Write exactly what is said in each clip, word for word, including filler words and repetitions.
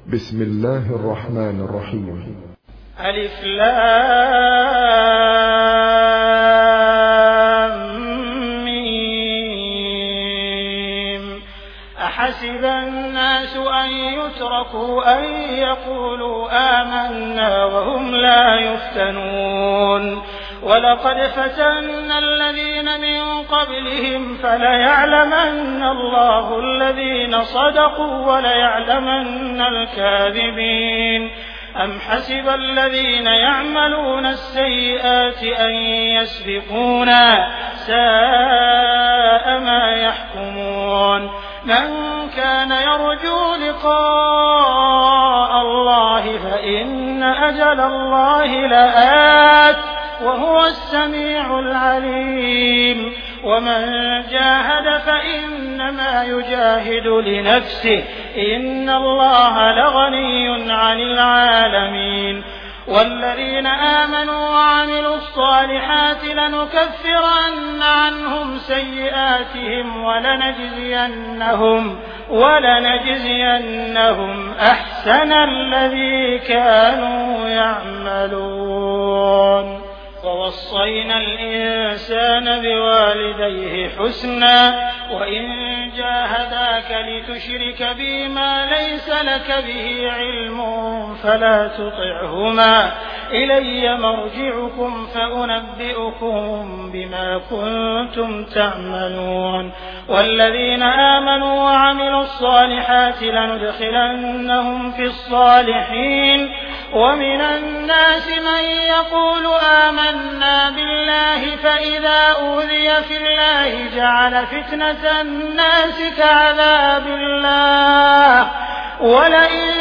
بسم الله الرحمن الرحيم. ألف لام ميم. أحسب الناس أن يتركوا أن يقولوا آمنا وهم لا يفتنون ولقد فتنا الذين من قبلهم فليعلمن الله الذين صدقوا وليعلمن الكاذبين. أم حسب الذين يعملون السيئات أن يسبقونا ساء ما يحكمون. من كان يرجو لقاء الله فإن أجل الله لآت وهو السميع العليم. ومن جاهد فإنما يجاهد لنفسه إن الله لغني عن العالمين. والذين آمنوا وعملوا الصالحات لنكفرن عنهم سيئاتهم ولنجزينهم ولنجزينهم أحسن الذي كانوا يعملون. ووصينا الإنسان بوالديه حسنا وإن جاهداك لتشرك بي ما ليس لك به علم فلا تطعهما إلي مرجعكم فأنبئكم بما كنتم تعملون. والذين آمنوا وعملوا الصالحات لندخلنهم في الصالحين. ومن الناس من يقول آمنا بالله فإذا أوذي في الله جعل فتنة الناس كعذاب الله ولئن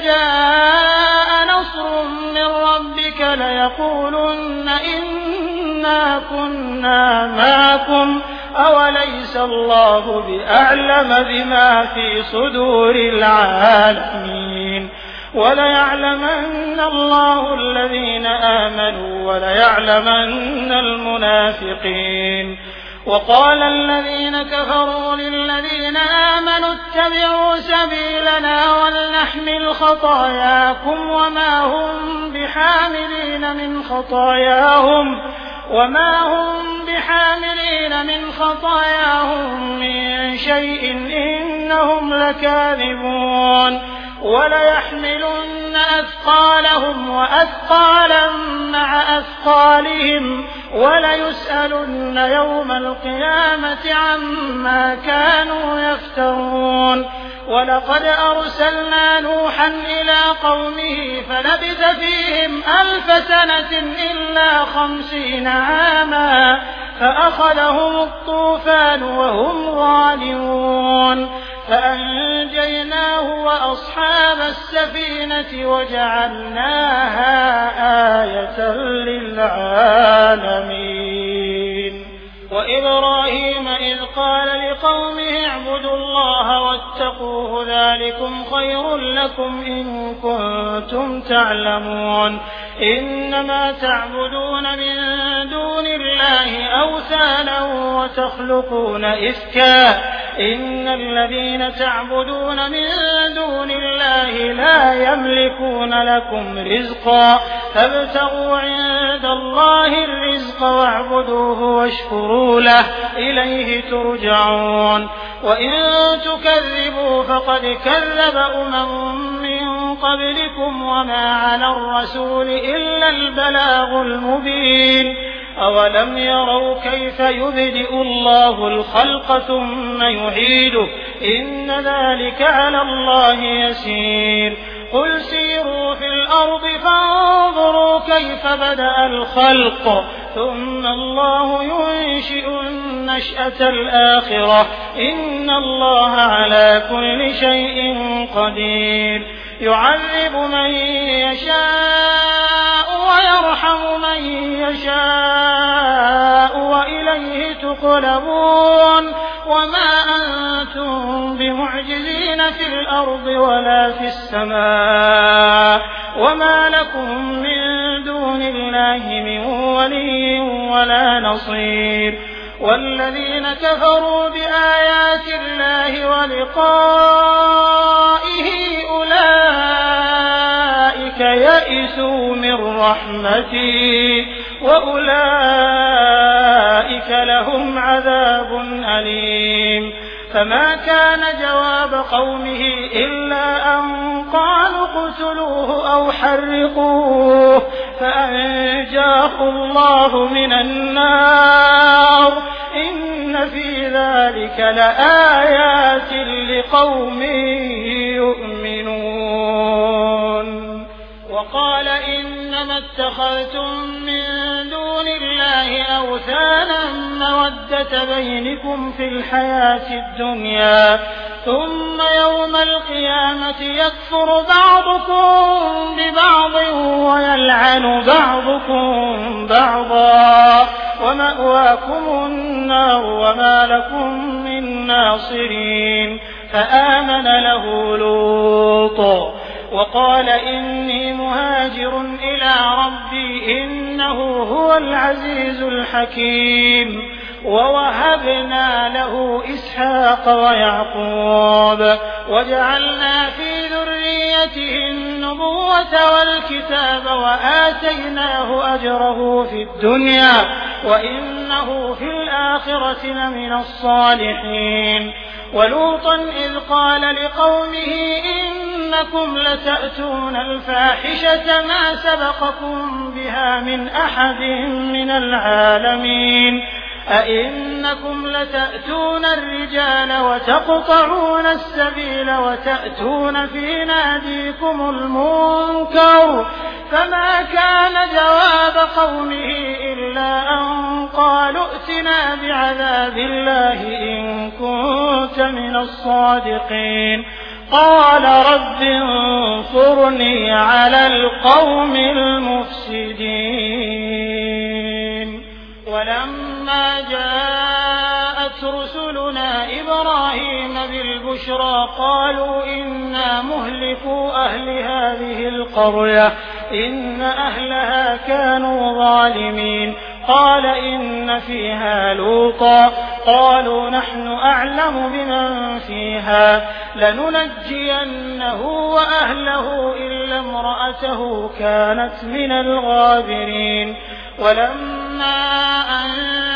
جاء نصر من ربك ليقولن إنا كنا معكم أوليس الله بأعلم بما في صدور العالمين. وليعلمن الله الذين آمنوا وليعلمن المنافقين. وقال الذين كفروا للذين آمنوا اتبعوا سبيلنا ولنحمل خطاياكم وما هم بحاملين من خطاياهم وما هم بحاملين من خطاياهم من شيء إنهم لكاذبون. وليحملن أثقالهم وأثقالا مع أثقالهم وليسألن يوم القيامة عما كانوا يفترون. ولقد أرسلنا نوحا إلى قومه فلبث فيهم ألف سنة إلا خمسين عاما فأخذهم الطوفان وهم ظالمون فأنجيناه وأصحاب السفينة وجعلناها آية للعالمين. وإبراهيم إذ قال لقومه اعبدوا الله واتقوه ذلكم خير لكم إن كنتم تعلمون. إنما تعبدون من دون الله أوثانا وتخلقون إفكا إن الذين تعبدون من دون الله لا يملكون لكم رزقا فابتغوا عند الله الرزق واعبدوه واشكروا له إليه ترجعون. وإن تكذبوا فقد كذب أمم من قبلكم وما على الرسول إلا البلاغ المبين. أولم يروا كيف يبدئ الله الخلق ثم يعيده إن ذلك على الله يسير. قل سيروا في الأرض فانظروا كيف بدأ الخلق ثم الله ينشئ النشأة الآخرة إن الله على كل شيء قدير. يعذب من يشاء ويرحم من يشاء وإليه تقلبون. وما أنتم بمعجزين في الأرض ولا في السماء وما لكم من دون الله من ولي ولا نصير. والذين كفروا بآيات الله ولقائه أولئك يئسوا من رحمتي وأولئك لهم عذاب أليم. فما كان جواب قومه إلا أن قالوا اقتلوه أو حرقوه فأنجاه الله من النار إن في ذلك لآيات لقوم يؤمنون. وقال إنما اتخذتم من دون الله أوثانا مودة بينكم في الحياة الدنيا ثم يوم القيامة يكفر بعضكم ببعض ويلعن بعضكم بعضا ومأواكم النار وما لكم من ناصرين. فآمن له لوط وقال إني مهاجر إلى ربي إنه هو العزيز الحكيم. ووهبنا له إسحاق ويعقوب وجعلنا في ذريته النبوة والكتاب وآتيناه أجره في الدنيا وإنه في الآخرة لمن الصالحين. ولوطا إذ قال لقومه إنكم لتأتون الفاحشة ما سبقكم بها من أحد من العالمين أئنكم لتأتون الرجال وتقطعون السبيل وتأتون في ناديكم المنكر. فما كان جواب قومه إلا أن قالوا ائتنا بعذاب الله إن كنت من الصادقين. قال رب انصرني على القوم المفسدين. ولما جاءت رسلنا إبراهيم بالبشرى قالوا إنا مهلكو أهل هذه القرية إن أهلها كانوا ظالمين. قال إن فيها لوطا قالوا نحن أعلم بمن فيها لننجينه وأهله إلا امرأته كانت من الغابرين. ولما أن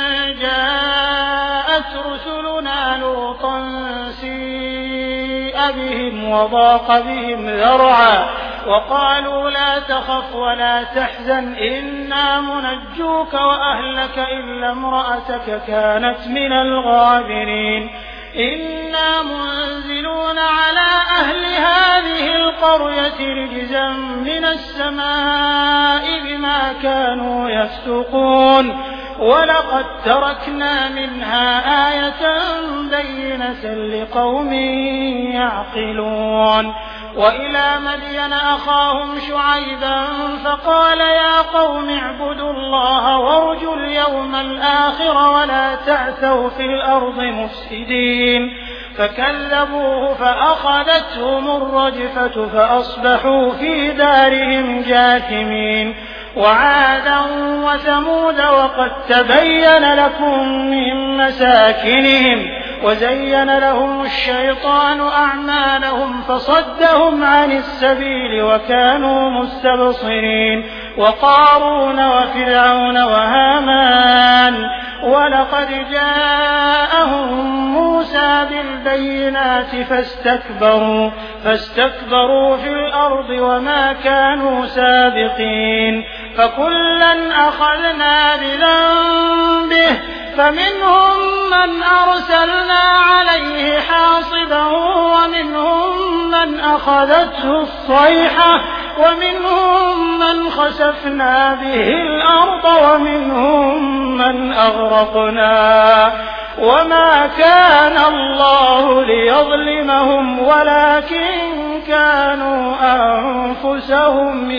جاءت رسلنا لوطا سيء بهم وضاق بهم ذرعا وقالوا لا تخف ولا تحزن إنا منجوك وأهلك إلا امرأتك كانت من الغابرين. إنا منزلون على أهل هذه القرية رجزا من السماء بما كانوا يفسقون. ولقد تركنا منها آية بينة لقوم يعقلون. وإلى مدين أخاهم شعيبا فقال يا قوم اعبدوا الله وارجوا اليوم الآخر ولا تعثوا في الأرض مفسدين. فكذبوه فأخذتهم الرجفة فأصبحوا في دارهم جاثمين. وعادا وثمود وقد تبين لكم من مساكنهم وزين لهم الشيطان أعمالهم فصدهم عن السبيل وكانوا مستبصرين. وقارون وفرعون وهامان ولقد جاءهم موسى بالبينات فاستكبروا فاستكبروا في الأرض وما كانوا سابقين. فكلا أخذنا بذنبه فمنهم من أرسلنا عليه حاصبا ومنهم من أخذته الصيحة ومنهم من خسفنا به الأرض ومنهم من أغرقنا. وما كان الله ليظلمهم ولكن كانوا أنفسهم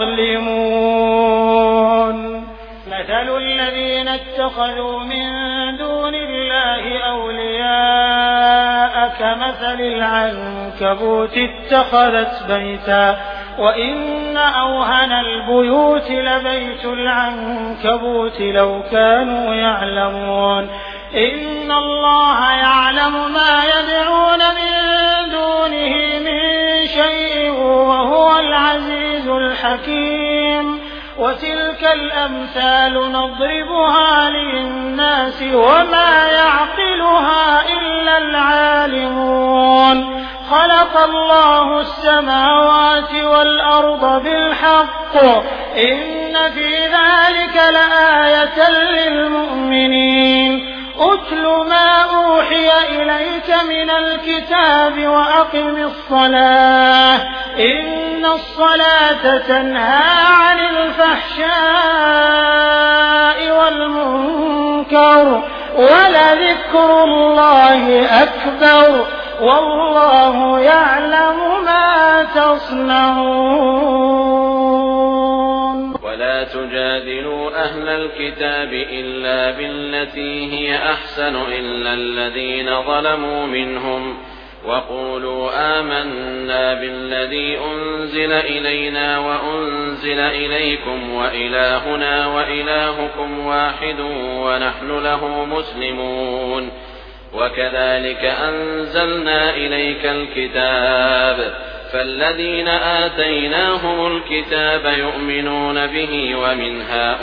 يظلمون. مثل الذين اتخذوا من دون الله أولياء كمثل العنكبوت اتخذت بيتا وإن أوهن البيوت لبيت العنكبوت لو كانوا يعلمون. إن الله يعلم ما يدعون من دونه من شيء وهو العزيز الحكيم. الحكيم وتلك الأمثال نضربها للناس وما يعقلها إلا العالمون خلق الله السماوات والأرض بالحق إن في ذلك لآية للمؤمنين أتل ما أوحي إليك من الكتاب وأقم الصلاة إن الصلاة تنهى عن الفحشاء والمنكر ولذكر الله أكبر والله يعلم ما تصنعون. ولا تجادلوا أهل الكتاب إلا بالتي هي أحسن إلا الذين ظلموا منهم وقولوا آمنا بالذي أنزل إلينا وأنزل إليكم وإلهنا وإلهكم واحد ونحن له مسلمون وكذلك أنزلنا إليك الكتاب فالذين آتيناهم الكتاب يؤمنون به ومن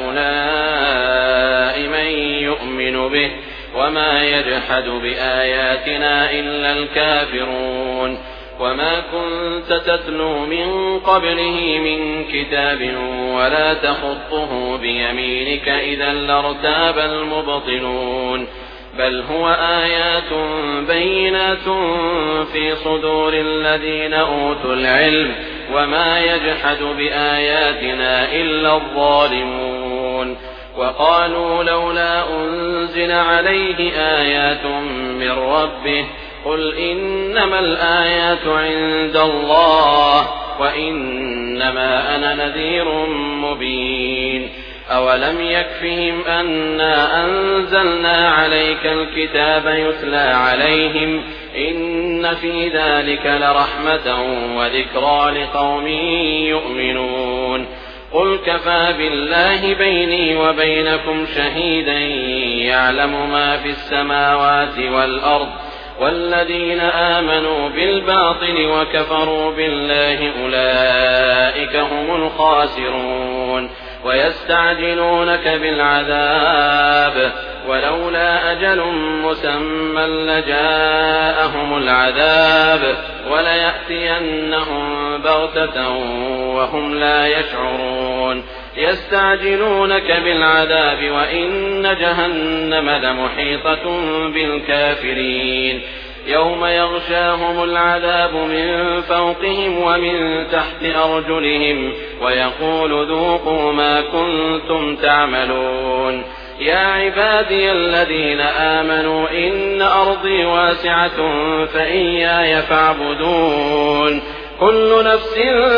هؤلاء من يؤمن به وما يجحد بآياتنا إلا الكافرون وما كنت تتلو من قبله من كتاب ولا تخطه بيمينك إذا لارتاب المبطلون بل هو آيات بينات في صدور الذين أوتوا العلم وما يجحد بآياتنا إلا الظالمون وقالوا لولا أنزل عليه آيات من ربه قل إنما الآيات عند الله وإنما أنا نذير مبين أولم يكفهم أنا أنزلنا عليك الكتاب يتلى عليهم إن في ذلك لرحمة وذكرى لقوم يؤمنون قل كفى بالله بيني وبينكم شهيدا يعلم ما في السماوات والأرض والذين آمنوا بالباطل وكفروا بالله أولئك هم الخاسرون ويستعجلونك بالعذاب ولولا أجل مسمى لجاءهم العذاب وليأتينهم بغتة وهم لا يشعرون يستعجلونك بالعذاب وإن جهنم لمحيطة بالكافرين يوم يغشاهم العذاب من فوقهم ومن تحت أرجلهم ويقول ذوقوا ما كنتم تعملون يا عبادي الذين آمنوا إن أرضي واسعة فإياي فاعبدون كل نفس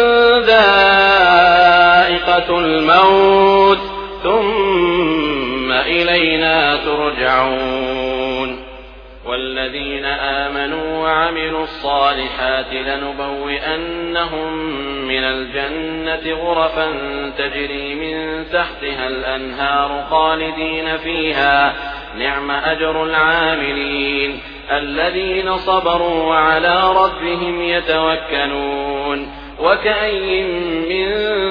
ذائقة الموت ثم إلينا ترجعون والذين آمنوا وعملوا الصالحات لنبوئنهم من الجنة غرفا تجري من تحتها الأنهار خالدين فيها نعم أجر العاملين الذين صبروا وعلى ربهم يتوكلون وكأي من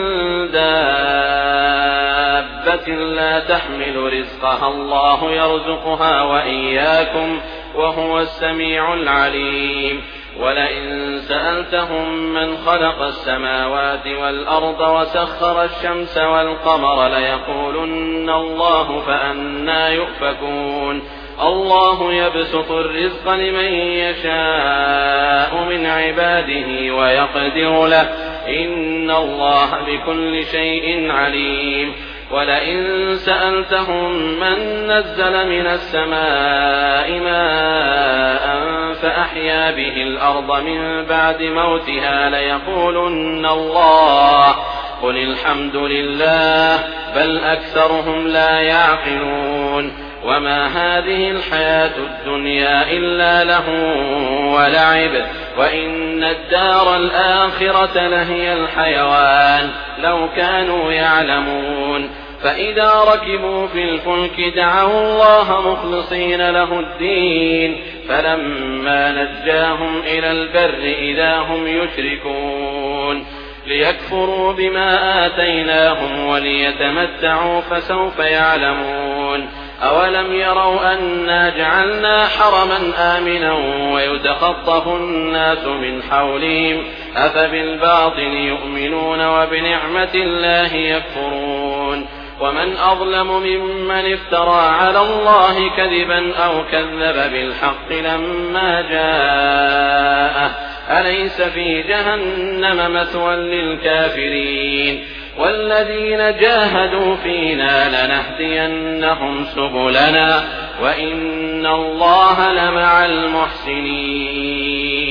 دابة لا تحمل رزقها الله يرزقها وإياكم وهو السميع العليم ولئن سألتهم من خلق السماوات والأرض وسخر الشمس والقمر ليقولن الله فأنى يؤفكون الله يبسط الرزق لمن يشاء من عباده ويقدر له إن الله بكل شيء عليم ولئن سألتهم من نزل من السماء ماء فأحيا به الأرض من بعد موتها ليقولن الله قل الحمد لله بل أكثرهم لا يعقلون وما هذه الحياة الدنيا إلا له ولعب وإن الدار الآخرة لهي الحيوان لو كانوا يعلمون فإذا ركبوا في الفلك دعوا الله مخلصين له الدين فلما نجاهم إلى البر إذا هم يشركون ليكفروا بما آتيناهم وليتمتعوا فسوف يعلمون أولم يروا أنا جعلنا حرما آمنا ويتخطف الناس من حولهم أفبالباطل يؤمنون وبنعمة الله يكفرون ومن أظلم ممن افترى على الله كذبا أو كذب بالحق لما جاءه أليس في جهنم مثوى للكافرين والذين جاهدوا فينا لنهدينهم سبلنا وإن الله لمع المحسنين